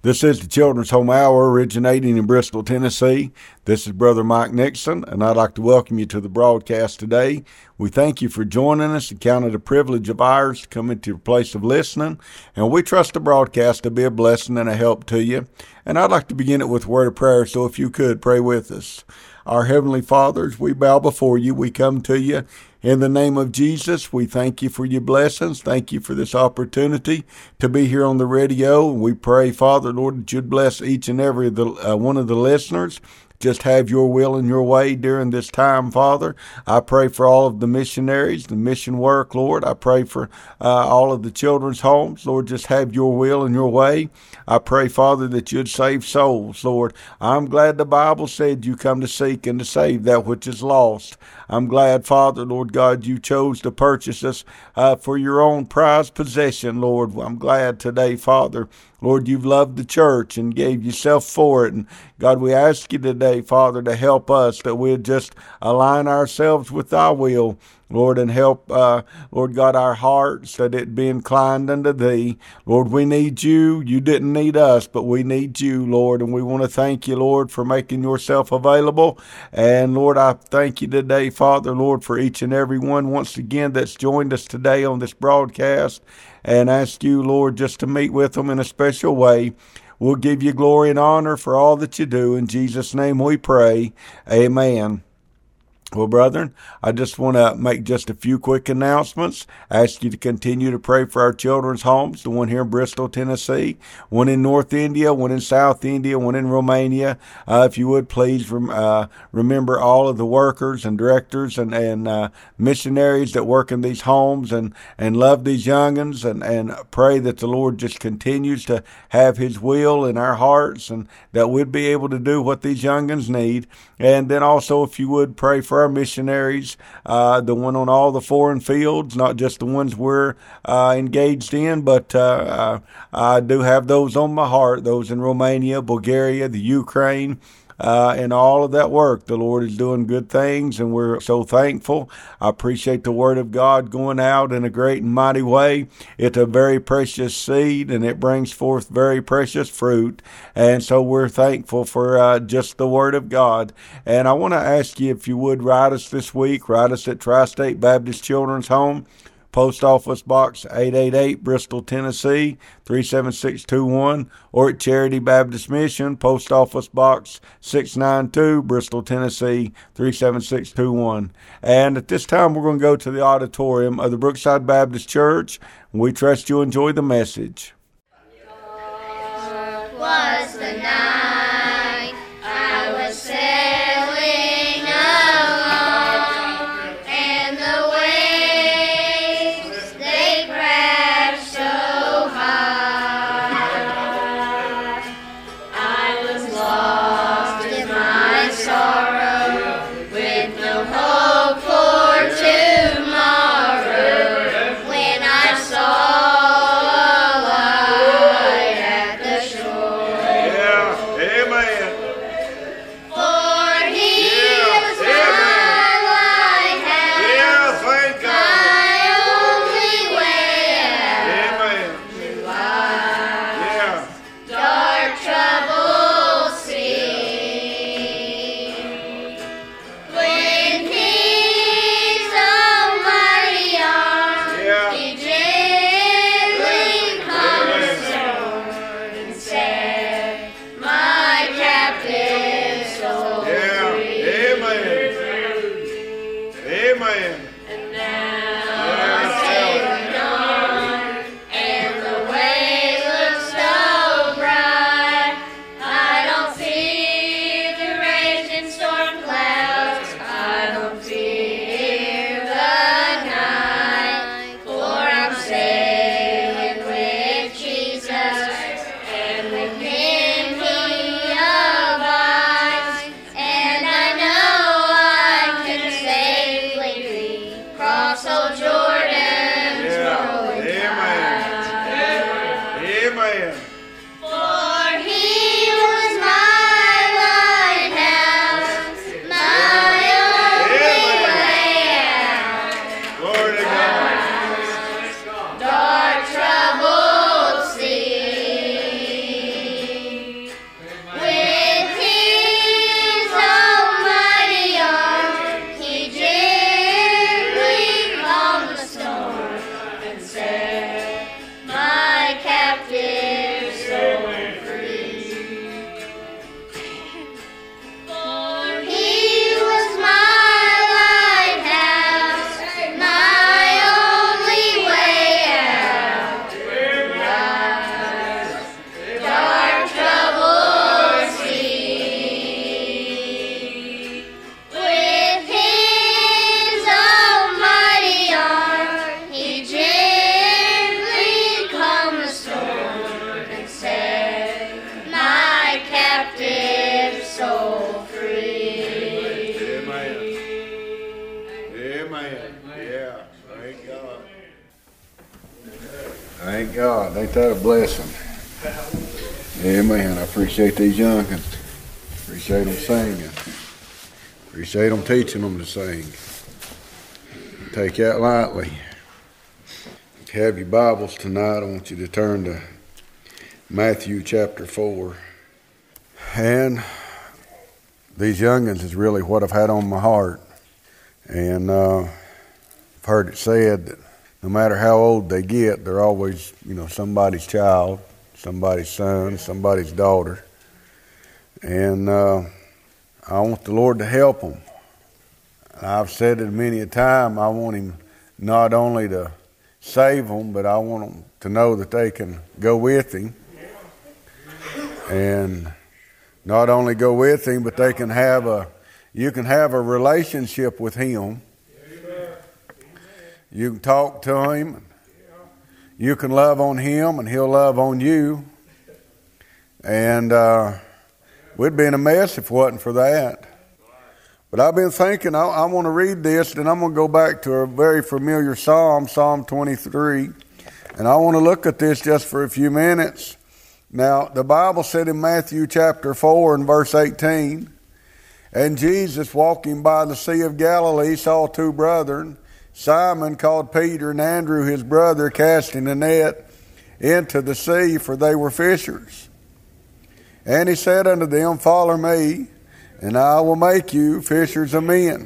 This is the Children's Home Hour originating in Bristol, Tennessee. This is Brother Mike Nixon, and I'd like to welcome you to the broadcast today. We thank you for joining us and count it a privilege of ours to come into your place of listening, and we trust the broadcast to be a blessing and a help to you. And I'd like to begin it with a word of prayer, so if you could, pray with us. Our Heavenly Father, as we bow before you, we come to you in the name of Jesus. We thank you for your blessings. Thank you for this opportunity to be here on the radio. And we pray, Father, Lord, that you'd bless each and every one of the listeners. Just have your will and your way during this time, Father. I pray for all of the missionaries, the mission work, Lord. I pray for all of the children's homes. Lord, just have your will and your way. I pray, Father, that you'd save souls, Lord. I'm glad the Bible said you come to seek and to save that which is lost. I'm glad, Father, Lord God, you chose to purchase us for your own prized possession, Lord. I'm glad today, Father, Lord, you've loved the church and gave yourself for it. And God, we ask you today, Father, to help us, that we'll just align ourselves with thy will, Lord, and help, Lord God, our hearts, that it be inclined unto thee. Lord, we need you. You didn't need us, but we need you, Lord. And we want to thank you, Lord, for making yourself available. And Lord, I thank you today, Father, Lord, for each and every one once again that's joined us today on this broadcast. And ask you, Lord, just to meet with them in a special way. We'll give you glory and honor for all that you do. In Jesus' name we pray. Amen. Well, brethren, I just want to make just a few quick announcements. I ask you to continue to pray for our children's homes, the one here in Bristol, Tennessee, one in North India, one in South India, one in Romania. If you would, please remember all of the workers and directors and missionaries that work in these homes and love these young'uns and pray that the Lord just continues to have his will in our hearts and that we'd be able to do what these young'uns need. And then also, if you would, pray for our missionaries, the one on all the foreign fields, not just the ones we're engaged in, but I do have those on my heart, those in Romania, Bulgaria, the Ukraine, and all of that work. The Lord is doing good things, and we're so thankful. I appreciate the Word of God going out in a great and mighty way. It's a very precious seed, and it brings forth very precious fruit. And so we're thankful for just the Word of God. And I want to ask you, if you would, write us this week. Write us at Tri-State Baptist Children's Home, Post Office Box 888, Bristol, Tennessee, 37621, or at Charity Baptist Mission, Post Office Box 692, Bristol, Tennessee, 37621. And at this time, we're going to go to the auditorium of the Brookside Baptist Church. We trust you enjoy the message. Was the night I was sailing along, and the waves, they crashed so high. I was lost in my sorrow, with no hope for tomorrow, when I saw a light at the shore. Thank God. Ain't that a blessing? Amen. I appreciate these youngins. Appreciate them singing. Appreciate them teaching them to sing. Take that lightly. If you have your Bibles tonight, I want you to turn to Matthew chapter 4. And these youngins is really what I've had on my heart. And I've heard it said that no matter how old they get, they're always, somebody's child, somebody's son, somebody's daughter. And I want the Lord to help them. I've said it many a time, I want Him not only to save them, but I want them to know that they can go with Him. And not only go with Him, but you can have a relationship with Him. You can talk to Him. You can love on Him, and He'll love on you. And we'd be in a mess if it wasn't for that. But I've been thinking, I want to read this, and I'm going to go back to a very familiar psalm, Psalm 23. And I want to look at this just for a few minutes. Now, the Bible said in Matthew chapter 4 and verse 18, and Jesus, walking by the Sea of Galilee, saw two brethren, Simon called Peter and Andrew his brother, casting a net into the sea, for they were fishers. And he said unto them, follow me, and I will make you fishers of men.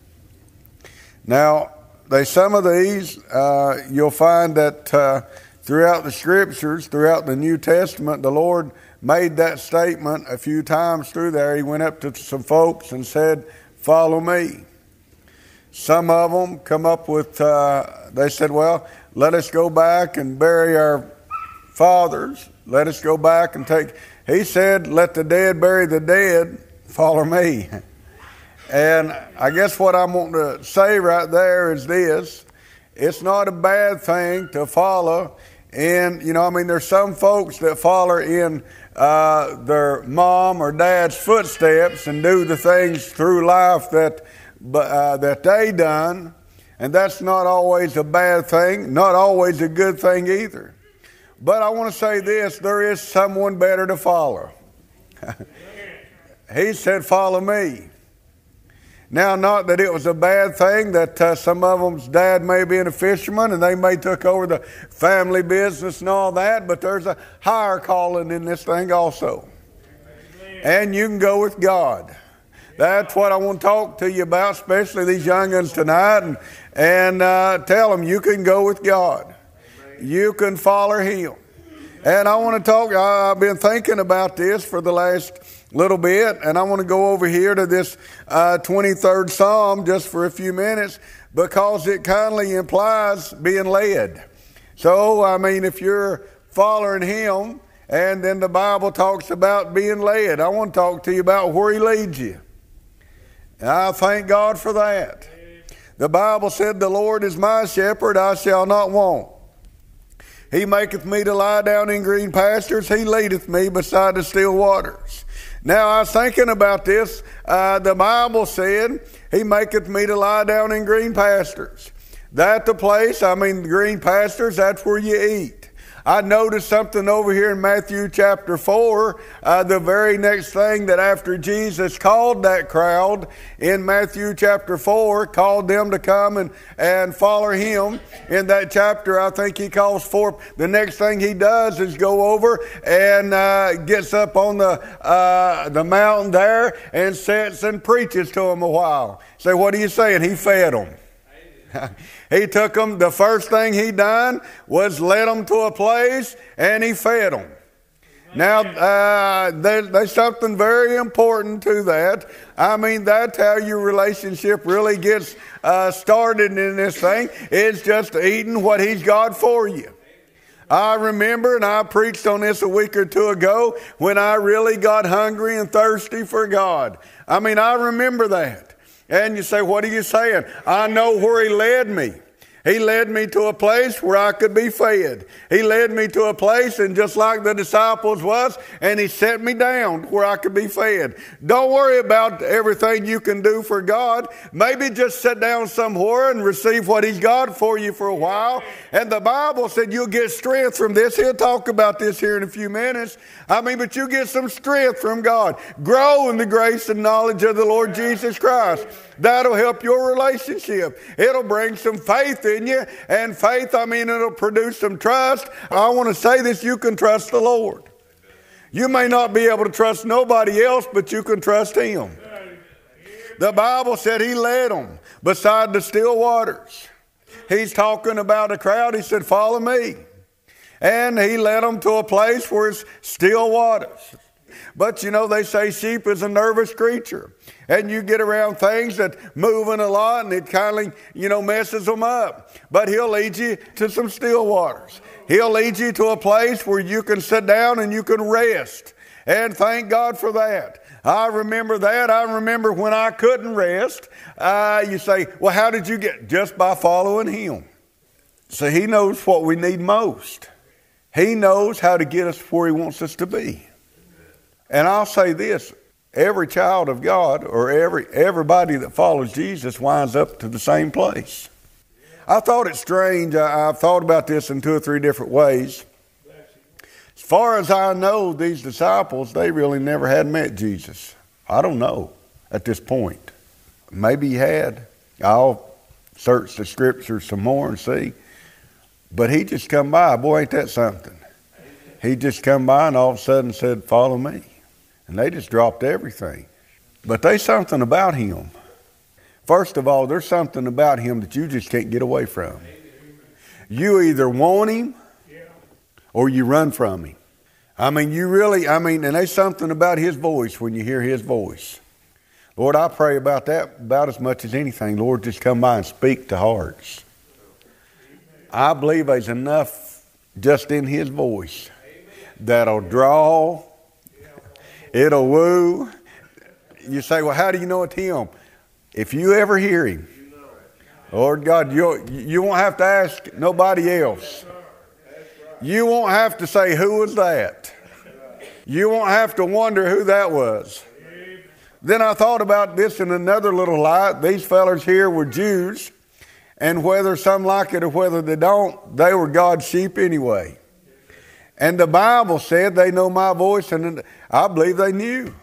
Now, some of these, you'll find that throughout the Scriptures, throughout the New Testament, the Lord made that statement a few times through there. He went up to some folks and said, follow me. Some of them come up with, they said, well, let us go back and bury our fathers. Let us go back and he said, let the dead bury the dead, follow me. And I guess what I'm wanting to say right there is this. It's not a bad thing to follow. And, there's some folks that follow in their mom or dad's footsteps and do the things through life that they done. And that's not always a bad thing, not always a good thing either. But I want to say this, there is someone better to follow. He said, follow me. Now, not that it was a bad thing that some of them's dad may be a fisherman and they may took over the family business and all that, but there's a higher calling in this thing also. And you can go with God. That's what I want to talk to you about, especially these young ones tonight, and tell them you can go with God. You can follow Him. And I want to talk, I've been thinking about this for the last little bit, and I want to go over here to this 23rd Psalm just for a few minutes because it kindly implies being led. So, if you're following Him, and then the Bible talks about being led, I want to talk to you about where He leads you. And I thank God for that. The Bible said, the Lord is my shepherd, I shall not want. He maketh me to lie down in green pastures. He leadeth me beside the still waters. Now, I was thinking about this. The Bible said, He maketh me to lie down in green pastures. That's the place, green pastures, that's where you eat. I noticed something over here in Matthew chapter 4, the very next thing that after Jesus called that crowd in Matthew chapter 4, called them to come and follow Him. In that chapter, I think He calls for, the next thing He does is go over and gets up on the mountain there and sits and preaches to them a while. Say, what are you saying? He fed them. He took them, the first thing He done was led them to a place and He fed them. Now, there's something very important to that. That's how your relationship really gets started in this thing. It's just eating what He's got for you. I remember, and I preached on this a week or two ago, when I really got hungry and thirsty for God. I remember that. And you say, what are you saying? I know where He led me. He led me to a place where I could be fed. He led me to a place, and just like the disciples was, and he set me down where I could be fed. Don't worry about everything you can do for God. Maybe just sit down somewhere and receive what he's got for you for a while. And the Bible said you'll get strength from this. He'll talk about this here in a few minutes. But you get some strength from God. Grow in the grace and knowledge of the Lord Jesus Christ. That'll help your relationship. It'll bring some faith in you. And faith, it'll produce some trust. I want to say this, you can trust the Lord. You may not be able to trust nobody else, but you can trust him. The Bible said he led them beside the still waters. He's talking about a crowd. He said, follow me. And he led them to a place where it's still waters. But they say sheep is a nervous creature. And you get around things that moving a lot and it kind of, messes them up. But he'll lead you to some still waters. He'll lead you to a place where you can sit down and you can rest. And thank God for that. I remember that. I remember when I couldn't rest. You say, well, how did you get? Just by following him. So he knows what we need most. He knows how to get us where he wants us to be. And I'll say this, every child of God or everybody that follows Jesus winds up to the same place. I thought it strange. I've thought about this in 2 or 3 different ways. As far as I know, these disciples, they really never had met Jesus. I don't know at this point. Maybe he had. I'll search the scriptures some more and see. But he just come by. Boy, ain't that something. He just come by and all of a sudden said, follow me. And they just dropped everything. But there's something about him. First of all, there's something about him that you just can't get away from. You either want him or you run from him. And there's something about his voice when you hear his voice. Lord, I pray about that about as much as anything. Lord, just come by and speak to hearts. I believe there's enough just in his voice that'll draw, it'll woo. You say, well, how do you know it's him? If you ever hear him, Lord God, you won't have to ask nobody else. You won't have to say, who was that? You won't have to wonder who that was. Then I thought about this in another little light. These fellas here were Jews. And whether some like it or whether they don't, they were God's sheep anyway. And the Bible said they know my voice, and I believe they knew.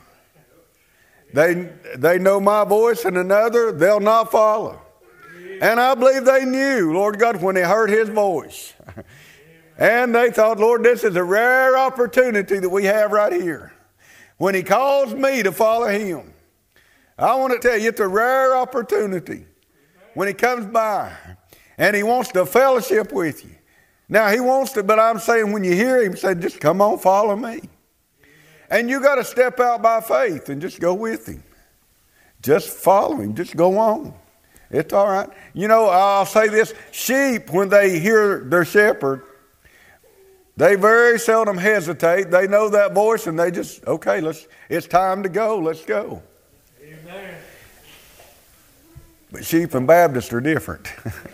They know my voice, and another they'll not follow. And I believe they knew, Lord God, when they heard his voice. And they thought, Lord, this is a rare opportunity that we have right here. When he calls me to follow him. I want to tell you, it's a rare opportunity. When he comes by and he wants to fellowship with you. Now he wants to, but I'm saying when you hear him say, just come on, follow me. And you got to step out by faith and just go with him. Just follow him. Just go on. It's all right. I'll say this. Sheep, when they hear their shepherd, they very seldom hesitate. They know that voice and they just, okay, it's time to go. Let's go. Amen. But sheep and Baptists are different.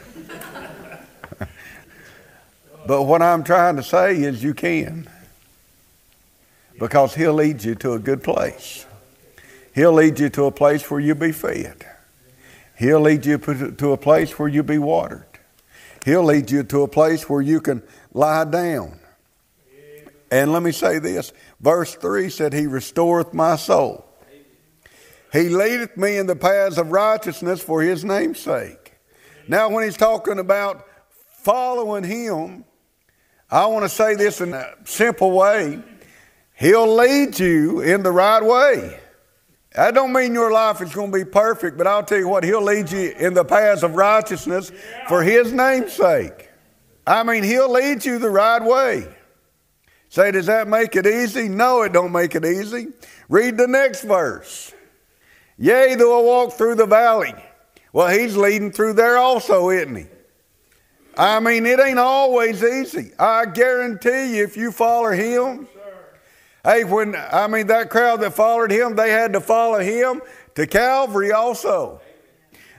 But what I'm trying to say is you can. Because he'll lead you to a good place. He'll lead you to a place where you'll be fed. He'll lead you to a place where you'll be watered. He'll lead you to a place where you can lie down. And let me say this. Verse 3 said, he restoreth my soul. He leadeth me in the paths of righteousness for his name's sake. Now, when he's talking about following him, I want to say this in a simple way. He'll lead you in the right way. That don't mean your life is going to be perfect, but I'll tell you what, he'll lead you in the paths of righteousness for his name's sake. He'll lead you the right way. Say, does that make it easy? No, it don't make it easy. Read the next verse. Yea, though I walk through the valley. Well, he's leading through there also, isn't he? It ain't always easy. I guarantee you, if you follow him. Hey, that crowd that followed him, they had to follow him to Calvary also.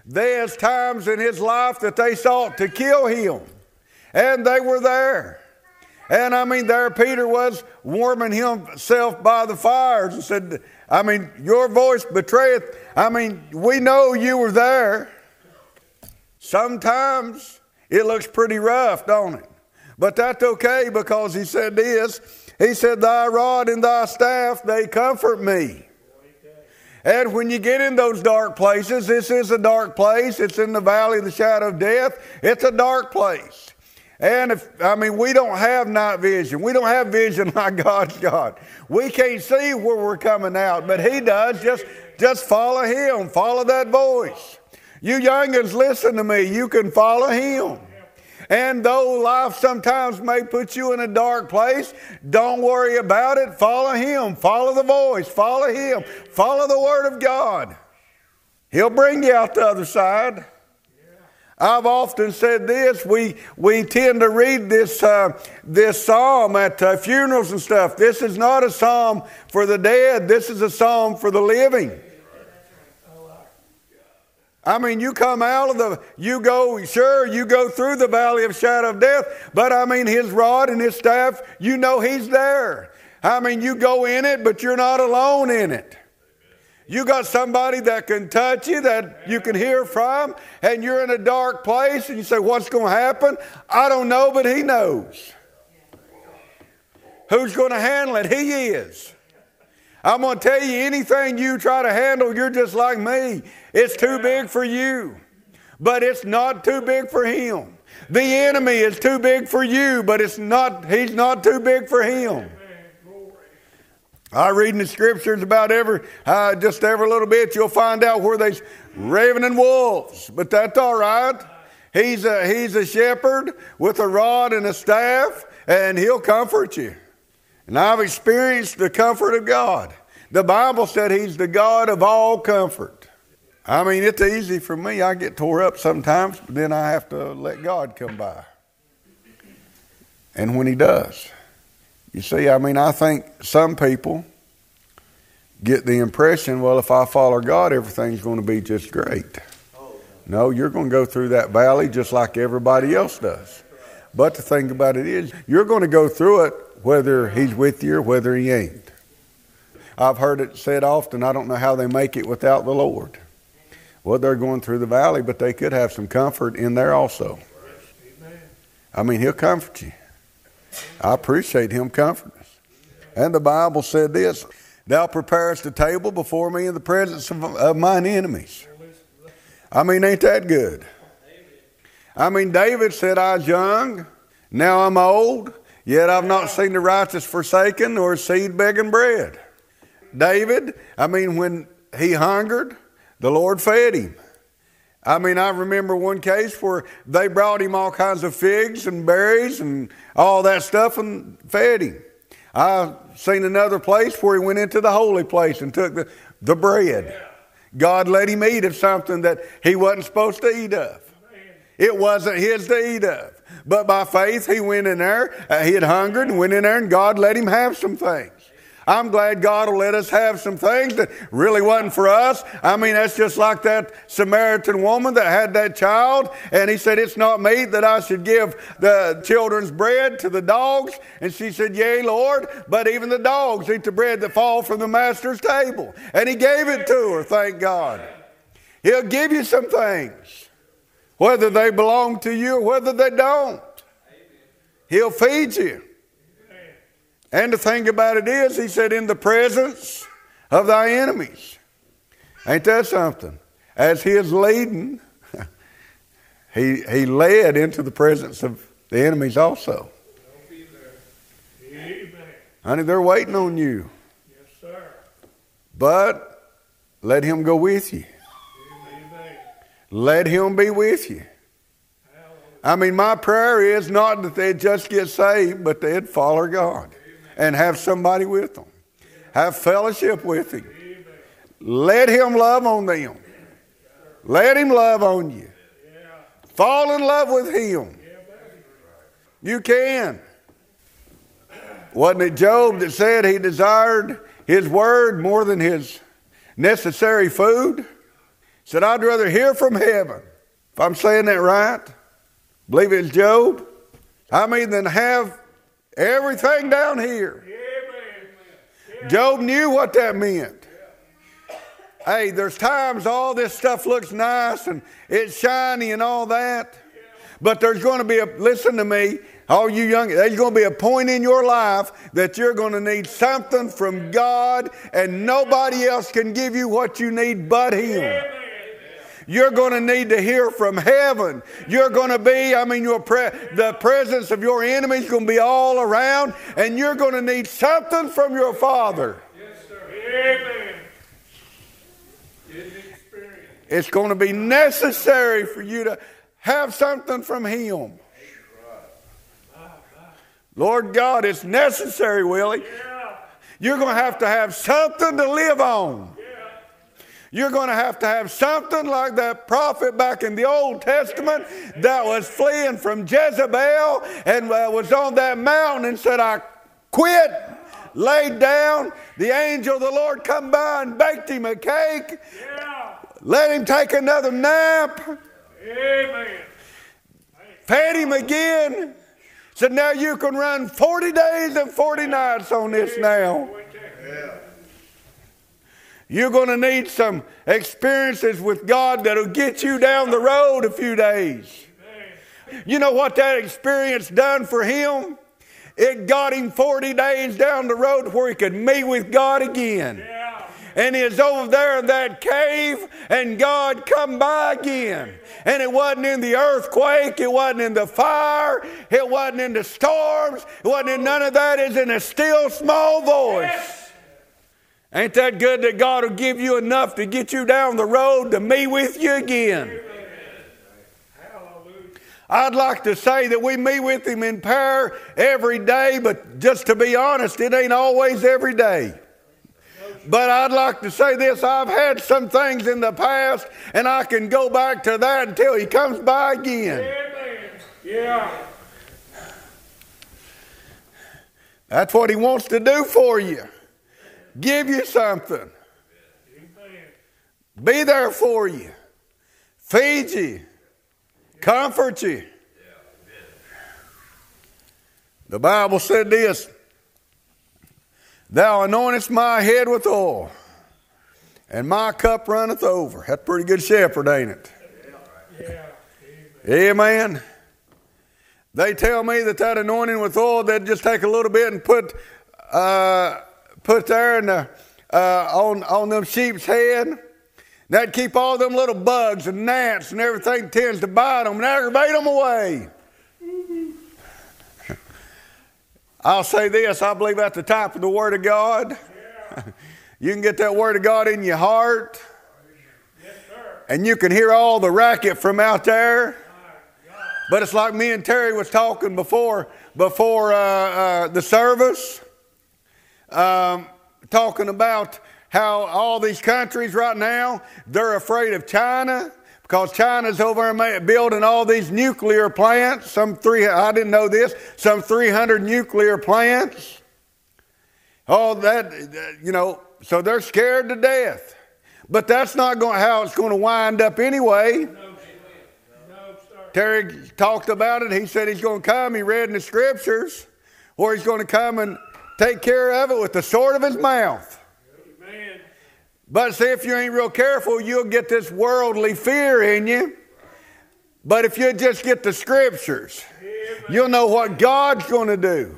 There's times in his life that they sought to kill him. And they were there. And there Peter was warming himself by the fires and said, your voice betrayeth. We know you were there. Sometimes it looks pretty rough, don't it? But that's okay, because he said this. He said, thy rod and thy staff, they comfort me. And when you get in those dark places, this is a dark place. It's in the valley of the shadow of death. It's a dark place. And we don't have night vision. We don't have vision like God's got. We can't see where we're coming out, but he does. Just follow him. Follow that voice. You youngins, listen to me. You can follow him. And though life sometimes may put you in a dark place, don't worry about it. Follow him. Follow the voice. Follow him. Follow the word of God. He'll bring you out the other side. I've often said this. We tend to read this psalm at funerals and stuff. This is not a psalm for the dead. This is a psalm for the living. You come out of you go through the valley of shadow of death, but his rod and his staff, you know he's there. You go in it, but you're not alone in it. You got somebody that can touch you, that you can hear from, and you're in a dark place, and you say, what's going to happen? I don't know, but he knows. Who's going to handle it? He is. I'm going to tell you, anything you try to handle, you're just like me. It's too big for you, but it's not too big for him. The enemy is too big for you, but he's not too big for him. I read in the scriptures about just every little bit, you'll find out where there's ravening wolves, but that's all right. He's a shepherd with a rod and a staff, and he'll comfort you. And I've experienced the comfort of God. The Bible said he's the God of all comfort. It's easy for me. I get tore up sometimes, but then I have to let God come by. And when he does, you see, I think some people get the impression, well, if I follow God, everything's going to be just great. No, you're going to go through that valley just like everybody else does. But the thing about it is, you're going to go through it whether he's with you or whether he ain't. I've heard it said often, I don't know how they make it without the Lord. Well, they're going through the valley, but they could have some comfort in there also. He'll comfort you. I appreciate him comforting us. And the Bible said this, thou preparest a table before me in the presence of mine enemies. Ain't that good? David said, I was young, now I'm old, yet I've not seen the righteous forsaken nor seed begging bread. David, when he hungered, the Lord fed him. I remember one case where they brought him all kinds of figs and berries and all that stuff and fed him. I've seen another place where he went into the holy place and took the bread. God let him eat of something that he wasn't supposed to eat of. It wasn't his to eat of. But by faith, he went in there. He had hungered and went in there, and God let him have some things. I'm glad God will let us have some things that really wasn't for us. That's just like that Samaritan woman that had that child, and he said, it's not meet that I should give the children's bread to the dogs. And she said, yea, Lord, but even the dogs eat the bread that fall from the master's table. And he gave it to her, thank God. He'll give you some things, whether they belong to you or whether they don't. He'll feed you. And the thing about it is, he said, in the presence of thy enemies. Ain't that something? As he is leading, he led into the presence of the enemies also. Honey, they're waiting on you. Yes, sir. But let him go with you. Let him be with you. My prayer is not that they'd just get saved, but they'd follow God. And have somebody with them. Have fellowship with him. Let him love on them. Let him love on you. Fall in love with him. You can. Wasn't it Job that said he desired his word more than his necessary food? Said, I'd rather hear from heaven, if I'm saying that right, believe it's Job, than have everything down here. Job knew what that meant. Hey, there's times all this stuff looks nice and it's shiny and all that. But there's going to be listen to me, all you young, there's going to be a point in your life that you're going to need something from God, and nobody else can give you what you need but Him. You're going to need to hear from heaven. You're going to be, the presence of your enemy is going to be all around, and you're going to need something from your Father. Yes, sir. Amen. It's going to be necessary for you to have something from Him. Lord God, it's necessary, Willie. You're going to have something to live on. You're going to have something like that prophet back in the Old Testament that was fleeing from Jezebel and was on that mountain and said, I quit, laid down. The angel of the Lord come by and baked him a cake. Let him take another nap. Amen. Fed him again. Said, now you can run 40 days and 40 nights on this now. You're going to need some experiences with God that'll get you down the road a few days. You know what that experience done for him? It got him 40 days down the road where he could meet with God again. And he was over there in that cave, and God come by again. And it wasn't in the earthquake, it wasn't in the fire, it wasn't in the storms, it wasn't in none of that. It's in a still small voice. Ain't that good that God will give you enough to get you down the road to meet with you again? I'd like to say that we meet with Him in prayer every day, but just to be honest, it ain't always every day. But I'd like to say this, I've had some things in the past, and I can go back to that until He comes by again. Amen. Yeah. That's what He wants to do for you. Give you something. Amen. Be there for you. Feed you. Comfort you. The Bible said this, Thou anointest my head with oil, and my cup runneth over. That's a pretty good shepherd, ain't it? Yeah. Amen. They tell me that anointing with oil, they'd just take a little bit and put there in the, on them sheep's head. That'd keep all them little bugs and gnats and everything tends to bite them and aggravate them away. I'll say this, I believe that's the type of the Word of God. You can get that Word of God in your heart. And you can hear all the racket from out there. But it's like me and Terry was talking before the service. Talking about how all these countries right now, they're afraid of China because China's over there building all these nuclear plants. I didn't know this, some 300 nuclear plants. All that, so they're scared to death. But that's not how it's going to wind up anyway. Terry talked about it. He said he's going to come. He read in the scriptures where he's going to come and take care of it with the sword of his mouth. Amen. But see, if you ain't real careful, you'll get this worldly fear in you. But if you just get the scriptures, you'll know what God's going to do.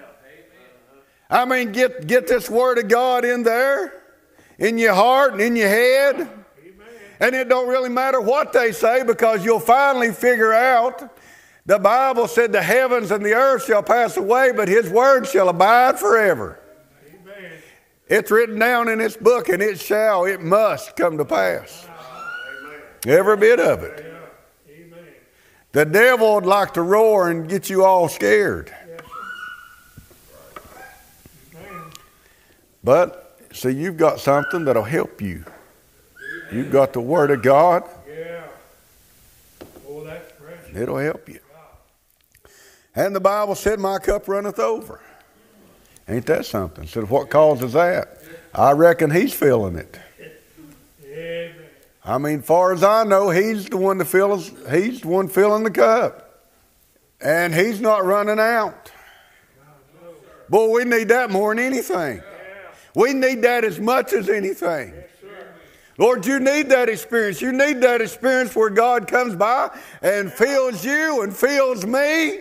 Get this word of God in there, in your heart and in your head. And it don't really matter what they say, because you'll finally figure out. The Bible said the heavens and the earth shall pass away, but His word shall abide forever. Amen. It's written down in this book, and it must come to pass. Amen. Every bit of it. Yeah. Amen. The devil would like to roar and get you all scared. Yes, Amen. But, see, you've got something that'll help you. You've got the Word of God. Yeah. Oh, that's precious. It'll help you. And the Bible said, my cup runneth over. Ain't that something? So what causes that? I reckon He's feeling it. Amen. I mean, far as I know, he's the one filling the cup. And he's not running out. Boy, we need that more than anything. We need that as much as anything. Lord, you need that experience. You need that experience where God comes by and fills you and fills me.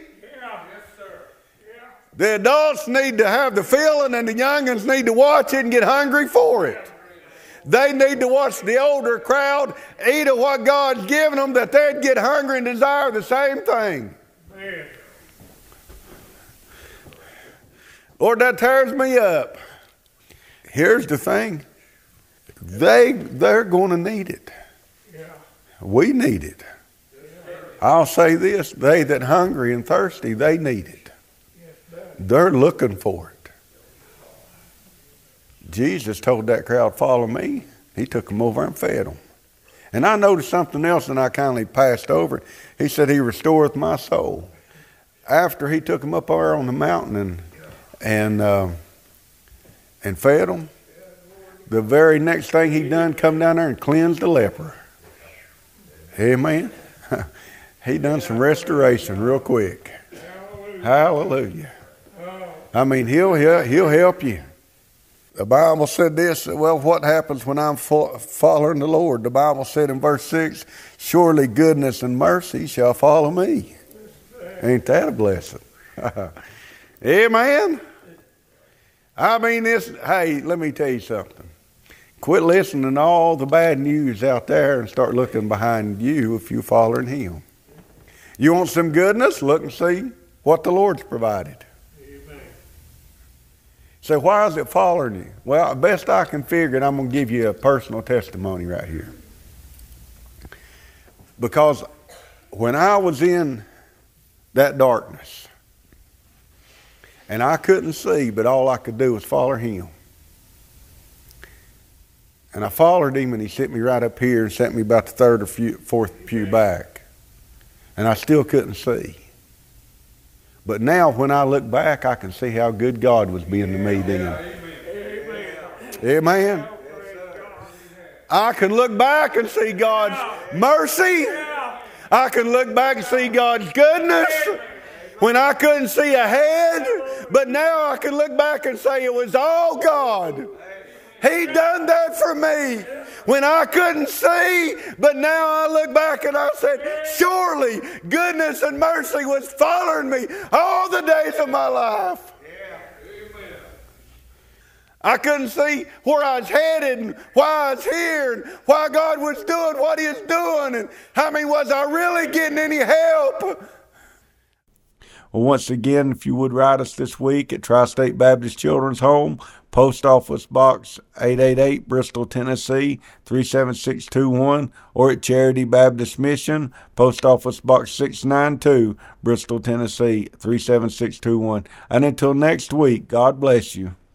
The adults need to have the feeling, and the youngins need to watch it and get hungry for it. They need to watch the older crowd eat of what God's given them, that they'd get hungry and desire the same thing. Man. Lord, that tears me up. Here's the thing. They're going to need it. Yeah. We need it. Yeah. I'll say this. They that hungry and thirsty, they need it. Yes, they're looking for it. Jesus told that crowd, follow me. He took them over and fed them. And I noticed something else, and I kindly passed over. He said, he restoreth my soul. After he took them up there on the mountain and fed them, the very next thing he done, come down there and cleansed the leper. Amen. He done some restoration real quick. Hallelujah. I mean, he'll help you. The Bible said this, well, what happens when I'm following the Lord? The Bible said in verse 6, surely goodness and mercy shall follow me. Ain't that a blessing? Amen. I mean, hey, let me tell you something. Quit listening to all the bad news out there and start looking behind you if you're following him. You want some goodness? Look and see what the Lord's provided. So why is it following you? Well, best I can figure it, I'm going to give you a personal testimony right here. Because when I was in that darkness, and I couldn't see, but all I could do was follow him. And I followed him, and he sent me right up here and sent me about the third or fourth pew back. And I still couldn't see. But now when I look back, I can see how good God was being to me then. Amen. I can look back and see God's mercy. I can look back and see God's goodness when I couldn't see ahead. But now I can look back and say it was all God. He done that for me when I couldn't see, but now I look back and I said, surely goodness and mercy was following me all the days of my life. I couldn't see where I was headed and why I was here and why God was doing what he was doing and was I really getting any help? Well, once again, if you would write us this week at Tri-State Baptist Children's Home, Post Office Box 888, Bristol, Tennessee, 37621, or at Charity Baptist Mission, Post Office Box 692, Bristol, Tennessee, 37621. And until next week, God bless you.